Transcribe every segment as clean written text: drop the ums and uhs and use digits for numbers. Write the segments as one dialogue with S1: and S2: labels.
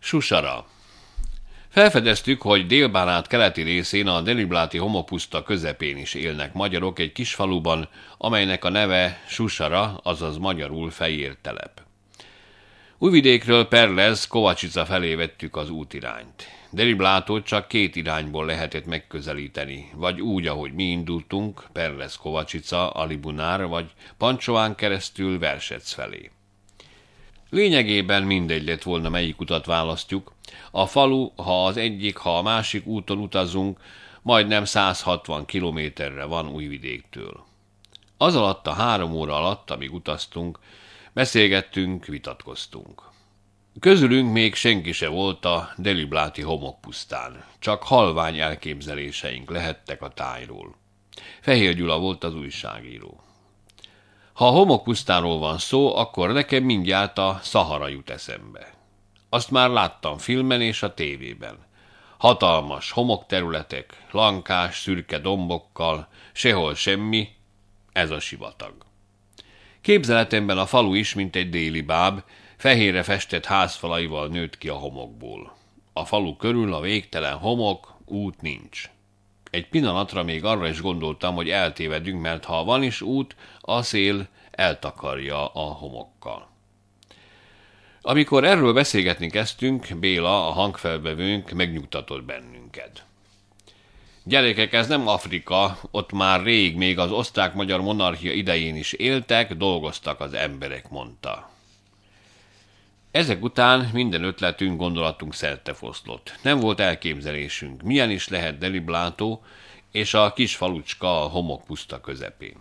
S1: Susara. Felfedeztük, hogy Dél-Bánát keleti részén a Delibláti homokpuszta közepén is élnek magyarok egy kis faluban, amelynek a neve Susara, azaz magyarul Fehér telep. Újvidékről Perlez, Kovacsica felé vettük az útirányt. Deliblátót csak két irányból lehetett megközelíteni, vagy úgy, ahogy mi indultunk, Perlez, Kovacsica, Alibunár, vagy Pancsován keresztül Versec felé. Lényegében mindegy lett volna, melyik utat választjuk. A falu, ha az egyik, ha a másik úton utazunk, majdnem 160 kilométerre van Újvidéktől. Az alatt a 3 óra alatt, amíg utaztunk, beszélgettünk, vitatkoztunk. Közülünk még senki se volt a Delibláti homokpusztán, csak halvány elképzeléseink lehettek a tájról. Fehér Gyula volt az újságíró. Ha a homokpusztáról van szó, akkor nekem mindjárt a Szahara jut eszembe. Azt már láttam filmen és a tévében. Hatalmas homokterületek, lankás, szürke dombokkal, sehol semmi, ez a sivatag. Képzeletemben a falu is, mint egy déli báb, fehérre festett házfalaival nőtt ki a homokból. A falu körül a végtelen homok, út nincs. Egy pillanatra még arra is gondoltam, hogy eltévedünk, mert ha van is út, a szél eltakarja a homokkal. Amikor erről beszélgetni kezdtünk, Béla, a hangfelvevőnk megnyugtatott bennünket. Gyerekek, ez nem Afrika, ott már rég, még az osztrák-magyar monarchia idején is éltek, dolgoztak az emberek, mondta. Ezek után minden ötletünk, gondolatunk szertefoszlott. Nem volt elképzelésünk, milyen is lehet Deliblátó és a kis falucska a homokpuszta közepén.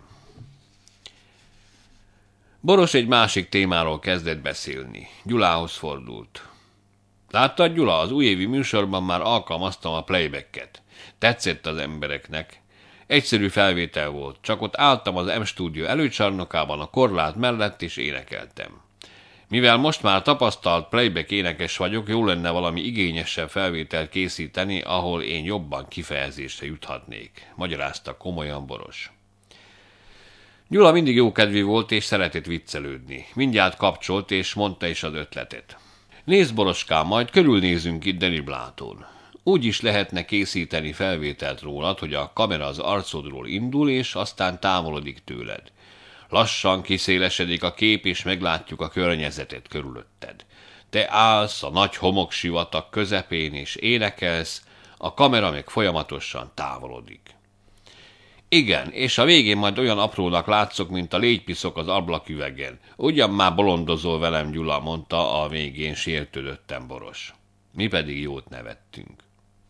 S1: Boros egy másik témáról kezdett beszélni. Gyulához fordult. Láttad, Gyula, az újévi műsorban már alkalmaztam a playbacket. Tetszett az embereknek. Egyszerű felvétel volt, csak ott álltam az M-stúdió előcsarnokában a korlát mellett és énekeltem. Mivel most már tapasztalt playback énekes vagyok, jó lenne valami igényesebb felvételt készíteni, ahol én jobban kifejezésre juthatnék, magyarázta komolyan Boros. Gyula mindig jókedvű volt és szeretett viccelődni. Mindjárt kapcsolt és mondta is az ötletet. Nézd, Boroskám, majd körülnézünk itt Deliblátón. Úgy is lehetne készíteni felvételt rólad, hogy a kamera az arcodról indul, és aztán távolodik tőled. Lassan kiszélesedik a kép, és meglátjuk a környezetet körülötted. Te állsz a nagy homoksivatag közepén, és énekelsz, a kamera meg folyamatosan távolodik. Igen, és a végén majd olyan aprónak látszok, mint a légypiszok az ablaküvegen. Ugyan már bolondozol velem, Gyula, mondta a végén sértődötten Boros. Mi pedig jót nevettünk.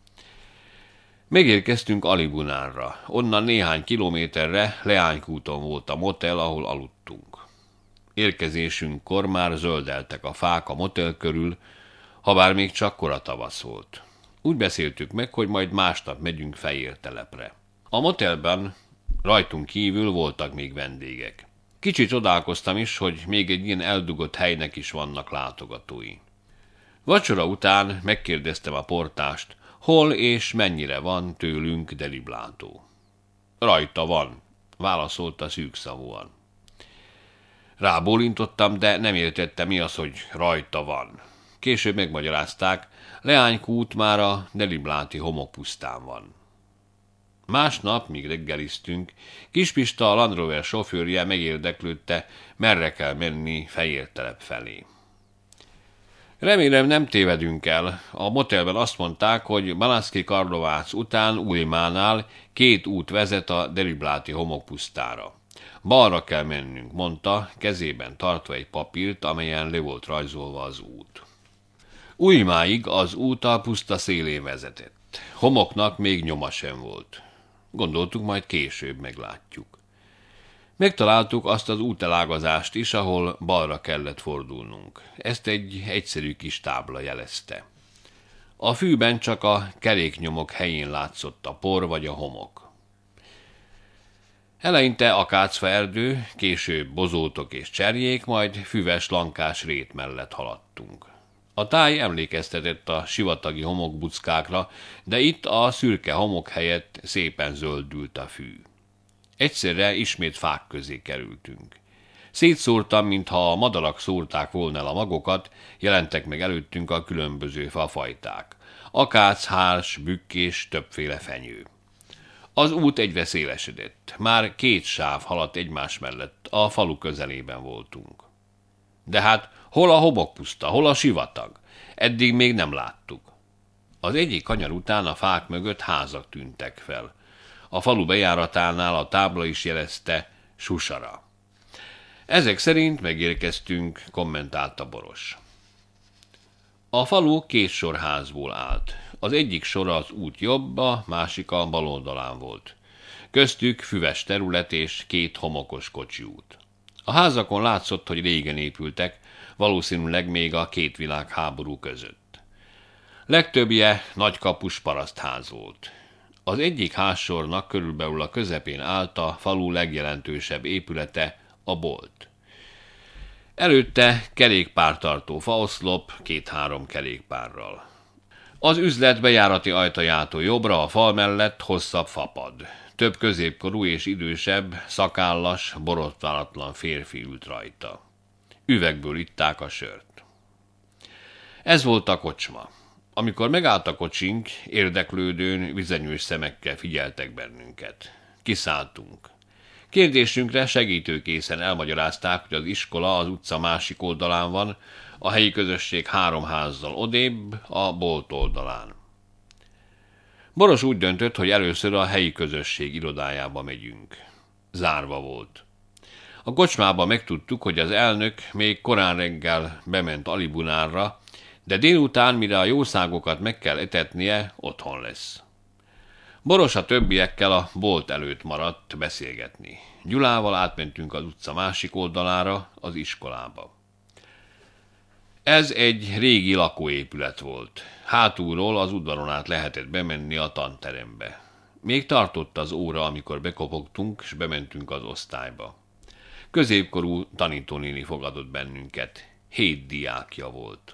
S1: Megérkeztünk Alibunárra. Onnan néhány kilométerre Leánykúton volt a motel, ahol aludtunk. Érkezésünkkor már zöldeltek a fák a motel körül, habár még csak kora tavasz volt. Úgy beszéltük meg, hogy majd másnap megyünk Fehér telepre. A motelben rajtunk kívül voltak még vendégek. Kicsit csodálkoztam is, hogy még egy ilyen eldugott helynek is vannak látogatói. Vacsora után megkérdeztem a portást, hol és mennyire van tőlünk Deliblátó. Rajta van, válaszolta szűkszavúan. Rábólintottam, de nem értettem, mi az, hogy rajta van. Később megmagyarázták, Leánykút már a Delibláti homokpusztán van. Másnap, míg reggeliztünk, Kispista, a Land Rover sofőrje megérdeklődte, merre kell menni Fehér telep felé. Remélem nem tévedünk el. A motelben azt mondták, hogy Banaszki Karlovác után Újmánál 2 út vezet a Delibláti homokpusztára. Balra kell mennünk, mondta, kezében tartva egy papírt, amelyen le volt rajzolva az út. Újmáig az út a puszta szélén vezetett. Homoknak még nyoma sem volt. Gondoltuk, majd később meglátjuk. Megtaláltuk azt az útelágazást is, ahol balra kellett fordulnunk. Ezt egy egyszerű kis tábla jelezte. A fűben csak a keréknyomok helyén látszott a por vagy a homok. Eleinte akácfa erdő, később bozótok és cserjék, majd füves lankás rét mellett haladtunk. A táj emlékeztetett a sivatagi homokbuckákra, de itt a szürke homok helyett szépen zöldült a fű. Egyszerre ismét fák közé kerültünk. Szétszórtan, mintha a madarak szórták volna el a magokat, jelentek meg előttünk a különböző fafajták. Akác, hárs, bükk és többféle fenyő. Az út egyre szélesedett. Már 2 sáv haladt egymás mellett, a falu közelében voltunk. De hát hol a homokpuszta, hol a sivatag? Eddig még nem láttuk. Az egyik kanyar után a fák mögött házak tűntek fel. A falu bejáratánál a tábla is jelezte Susara. Ezek szerint megérkeztünk, kommentálta Boros. A falu 2 sor házból állt. Az egyik sor az út jobb, a másik a bal oldalán volt. Köztük füves terület és 2 homokos kocsiút. A házakon látszott, hogy régen épültek, valószínűleg még a 2 világháború között. Legtöbbje nagykapus parasztház volt. Az egyik házsornak körülbelül a közepén állt a falu legjelentősebb épülete, a bolt. Előtte kerékpártartó faoszlop 2-3 kerékpárral. Az üzlet bejárati ajtajától jobbra a fal mellett hosszabb fapad. Több középkorú és idősebb, szakállas, borotválatlan férfi ült rajta. Üvegből itták a sört. Ez volt a kocsma. Amikor megállt a kocsink, érdeklődőn, vizenyős szemekkel figyeltek bennünket. Kiszálltunk. Kérdésünkre segítőkészen elmagyarázták, hogy az iskola az utca másik oldalán van, a helyi közösség 3 házzal odébb, a bolt oldalán. Boros úgy döntött, hogy először a helyi közösség irodájába megyünk. Zárva volt. A kocsmában megtudtuk, hogy az elnök még korán reggel bement alibunárra, de délután, mire a jószágokat meg kell etetnie, otthon lesz. Boros a többiekkel a bolt előtt maradt beszélgetni. Gyulával átmentünk az utca másik oldalára, az iskolába. Ez egy régi lakóépület volt. Hátulról az udvaron át lehetett bemenni a tanterembe. Még tartott az óra, amikor bekopogtunk, és bementünk az osztályba. Középkorú tanítónéni fogadott bennünket. 7 diákja volt.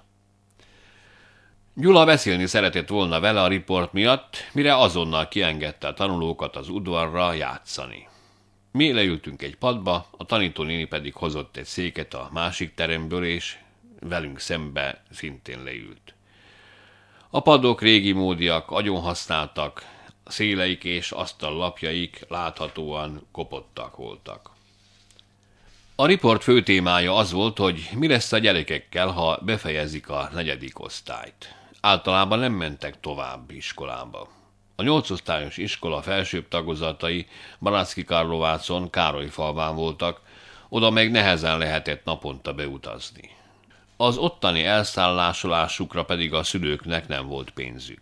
S1: Gyula beszélni szeretett volna vele a riport miatt, mire azonnal kiengedte a tanulókat az udvarra játszani. Mi leültünk egy padba, a tanítónéni pedig hozott egy széket a másik teremből, és velünk szembe szintén leült. A padok régi módiak, agyonhasználtak, széleik és asztallapjaik láthatóan kopottak voltak. A riport fő témája az volt, hogy mi lesz a gyerekekkel, ha befejezik a 4. osztályt. Általában nem mentek tovább iskolába. A 8 osztályos iskola felsőbb tagozatai Banacki-Karlovácon, Károlyfalván voltak, oda meg nehezen lehetett naponta beutazni. Az ottani elszállásolásukra pedig a szülőknek nem volt pénzük.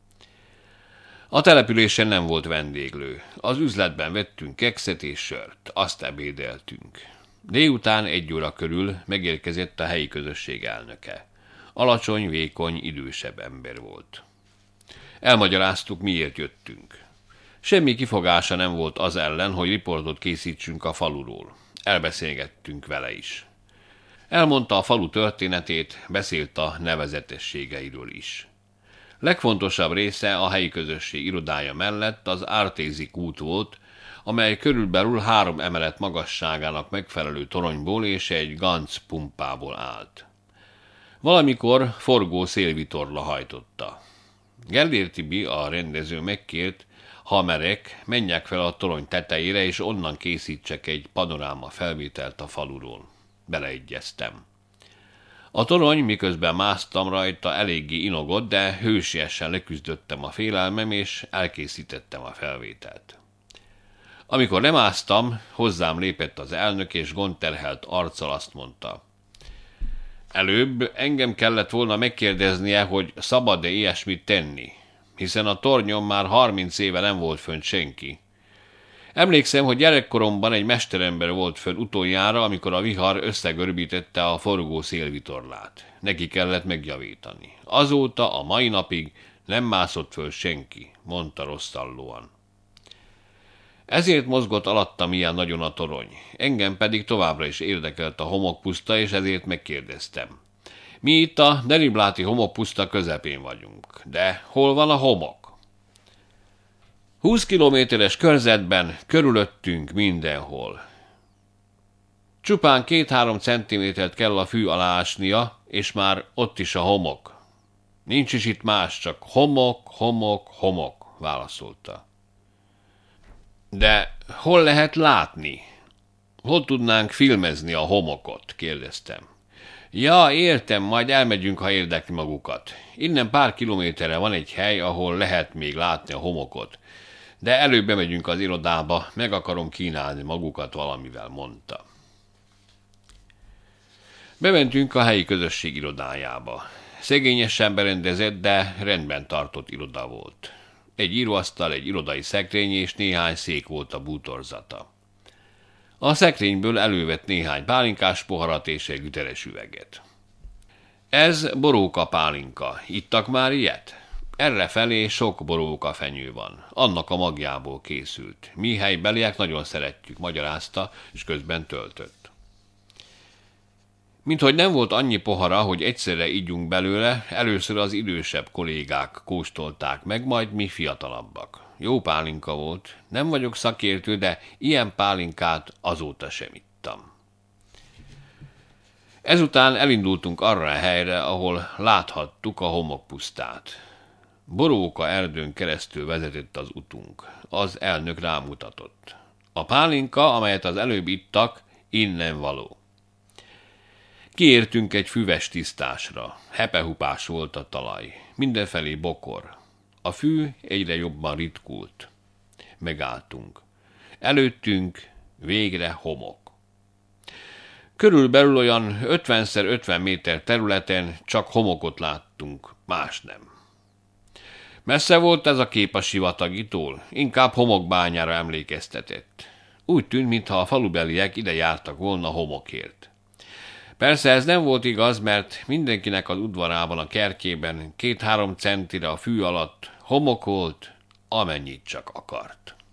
S1: A településen nem volt vendéglő. Az üzletben vettünk kekszet és sört, azt ebédeltünk. Délután 1 óra körül megérkezett a helyi közösség elnöke. Alacsony, vékony, idősebb ember volt. Elmagyaráztuk, miért jöttünk. Semmi kifogása nem volt az ellen, hogy riportot készítsünk a faluról. Elbeszélgettünk vele is. Elmondta a falu történetét, beszélt a nevezetességeiről is. Legfontosabb része a helyi közösség irodája mellett az Ártézi kút volt, amely körülbelül 3 emelet magasságának megfelelő toronyból és egy Ganz pumpából állt. Valamikor forgó szélvitorla hajtotta. Gellér Tibi, a rendező megkért, ha merek, menjek fel a torony tetejére, és onnan készítsek egy panoráma felvételt a faluról. Beleegyeztem. A torony, miközben másztam rajta, eléggé inogott, de hősiesen leküzdöttem a félelmem, és elkészítettem a felvételt. Amikor lemásztam, hozzám lépett az elnök, és gondterhelt arccal azt mondta: előbb engem kellett volna megkérdeznie, hogy szabad-e ilyesmit tenni, hiszen a tornyon már 30 éve nem volt fönt senki. Emlékszem, hogy gyerekkoromban egy mesterember volt fönn utoljára, amikor a vihar összegörbítette a forgó szélvitorlát. Neki kellett megjavítani. Azóta, a mai napig nem mászott föl senki, mondta rosszallóan. Ezért mozgott alattam ilyen nagyon a torony. Engem pedig továbbra is érdekelt a homokpuszta, és ezért megkérdeztem. Mi itt a Denibláti homokpuszta közepén vagyunk, de hol van a homok? 20 kilométeres körzetben, körülöttünk mindenhol. Csupán 2-3 centimétert kell a fű alá ásnia, és már ott is a homok. Nincs is itt más, csak homok, homok, homok, válaszolta. De hol lehet látni? Hol tudnánk filmezni a homokot? Kérdeztem. Ja, értem, majd elmegyünk, ha érdekli magukat. Innen pár kilométerre van egy hely, ahol lehet még látni a homokot. De előbb bemegyünk az irodába, meg akarom kínálni magukat valamivel, mondta. Bementünk a helyi közösség irodájába. Szegényesen berendezett, de rendben tartott iroda volt. Egy íróasztal, egy irodai szekrény és néhány szék volt a bútorzata. A szekrényből elővett néhány pálinkás poharat és egy üteles üveget. Ez boróka pálinka. Ittak már ilyet? Errefelé sok boróka fenyő van. Annak a magjából készült. Mi helybeliek nagyon szeretjük, magyarázta, és közben töltött. Minthogy nem volt annyi pohara, hogy egyszerre ígyunk belőle, először az idősebb kollégák kóstolták meg, majd mi fiatalabbak. Jó pálinka volt, nem vagyok szakértő, de ilyen pálinkát azóta sem ittam. Ezután elindultunk arra a helyre, ahol láthattuk a homokpusztát. Boróka erdőn keresztül vezetett az utunk. Az elnök rámutatott. A pálinka, amelyet az előbb ittak, innen való. Kiértünk egy füves tisztásra. Hepehupás volt a talaj. Mindenfelé bokor. A fű egyre jobban ritkult. Megálltunk. Előttünk végre homok. Körülbelül olyan 50x50 méter területen csak homokot láttunk, más nem. Messze volt ez a kép a sivatagitól, inkább homokbányára emlékeztetett. Úgy tűnt, mintha a falubeliek ide jártak volna homokért. Persze ez nem volt igaz, mert mindenkinek az udvarában, a kertjében 2-3 centire a fű alatt homok volt, amennyit csak akart.